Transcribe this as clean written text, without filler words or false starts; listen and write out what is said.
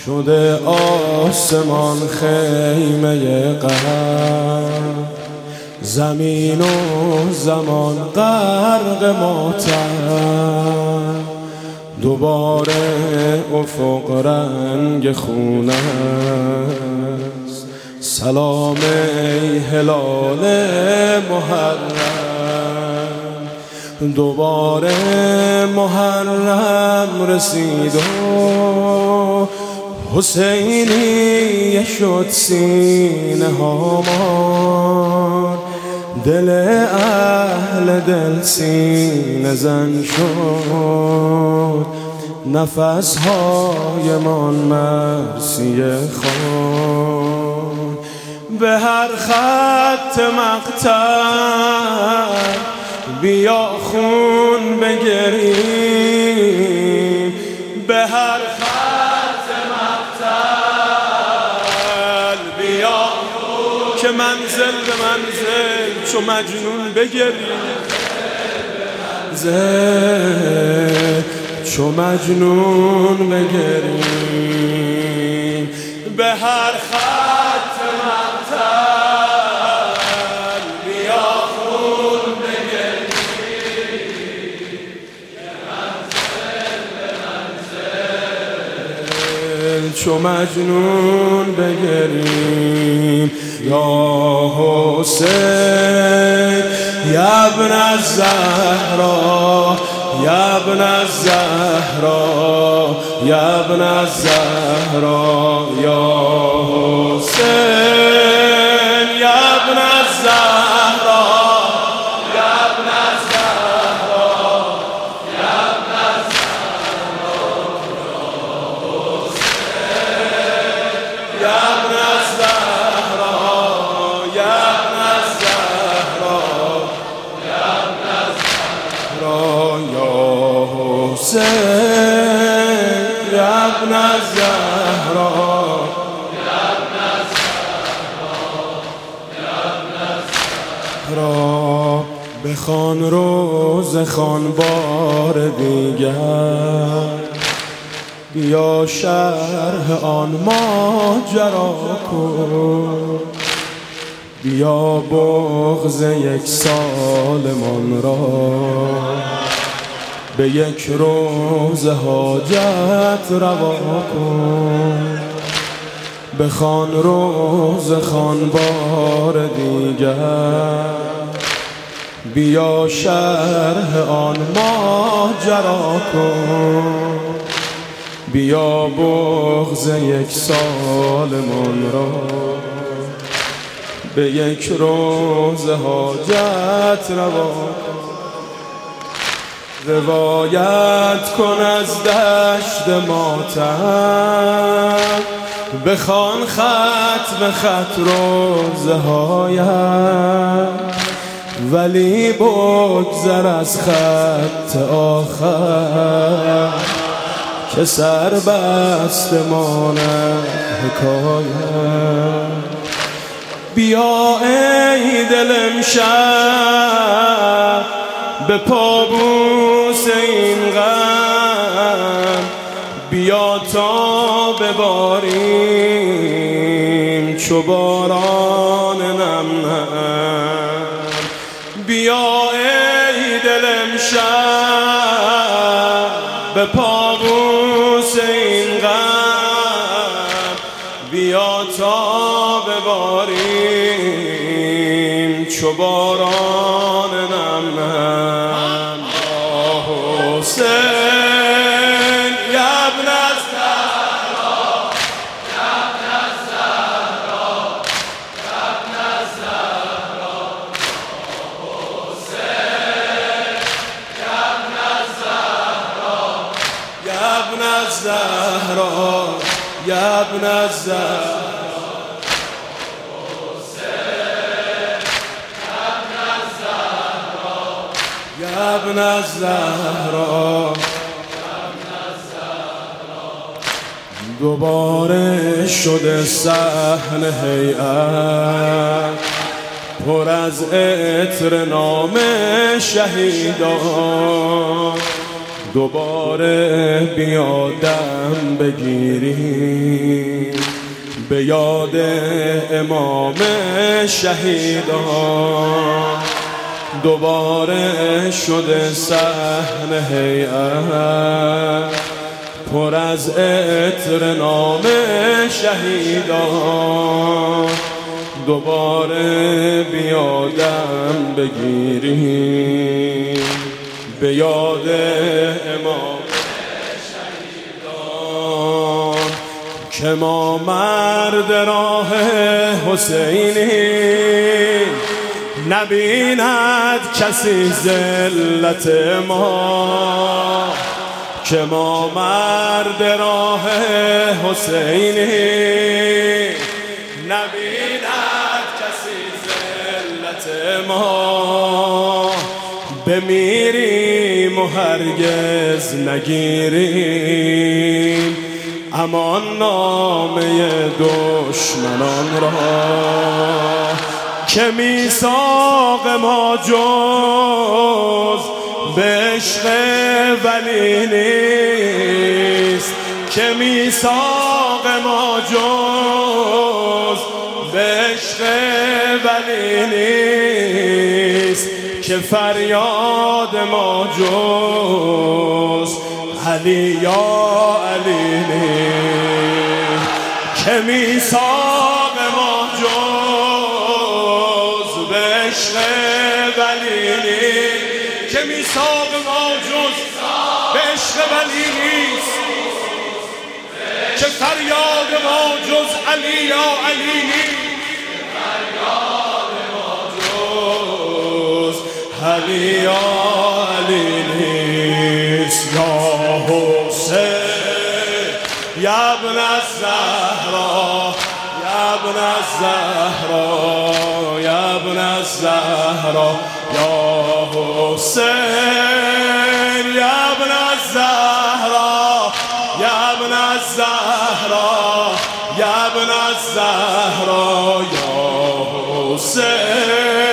شده آسمان خیمه غم، زمین و زمان غرق ماتم. دوباره افق رنگ خونه است، سلام ای هلال محرم. دوباره محرم رسید و حسینیه شد سینه هامان. دل اهل دل سینه زن شد، نفس هایمان مرثیه خوان. به هر خط مقتل بیا خون بگریم، به هر خط مقتل بیا که منزل به منزل چو مجنون بگریم، چو مجنون بگریم. به هر خط مقتل بیا خون بگریم، که منزل به منزل چو مجنون بگریم. یا حسین یا ابن الزهرا، یا ابن الزهرا، یا ابن الزهرا. یا حسین یا ابن الزهرا، یا ابن الزهرا، یا ابن الزهرا. یا ابن الزهرا، یا ابن الزهرا، یا ابن الزهرا. یا حسین یا ابن الزهرا، یا ابن الزهرا، یا ابن الزهرا. بخوان روز خوان بار دیگر، بیا شرح آن ماجرا کن. بیا بغض یک سالمان را به یک روز حاجت روا کن. بخوان روز خوان بار دیگر، بیا شرح آن ماجرا کن. بیا بغض یک سالمان را به یک روز حاجت روا کن. روایت کن از دشت ماتم، بخوان خط به خط روزهایم، ولی بگذر از خط آخر که سر بسته ماند حکایم. بیا ای دل امشب به پابوس این غم، بیا تا بباریم چو باران نم نم. بیا ای دل امشب به پابوس این غم، بیا تا بباریم چو باران نم نم. یا حسین یا ابن الزهرا، یا ابن الزهرا، یا ابن الزهرا. حسین یا ابن الزهرا، یا ابن الزهرا، یا ابن الزهرا. یا ابن الزهرا. دوباره شده صحن هیئت پر از عطر نام شهیدان. دوباره بیا دم بگیریم به یاد امام شهیدان دوباره شده صحن هیئت پر از عطر نام شهیدان دوباره بیادم بگیریم به یاد امام شهیدان که ما مرد راه حسینی نبیند کسی ذلت ما که ما مرد راه حسینی نبیند کسی ذلت ما بمیریم و هرگز نگیریم امان نامه دشمنان را که میثاق ما جز به عشق ولی نیست که میثاق ما جز به عشق ولی نیست که فریاد ما جز علی یا علی نیست که میثاق ما جز به عشق ولی نیست که میثاق ما جز به عشق ولی نیست که فریاد ما جز علی یا علی نیست علی یا علی نیست یا حسین یا ابن الزهرا یا ابن الزهرا یا ابن الزهرا یا حسین یا ابن الزهرا یا ابن الزهرا یا ابن الزهرا یا حسین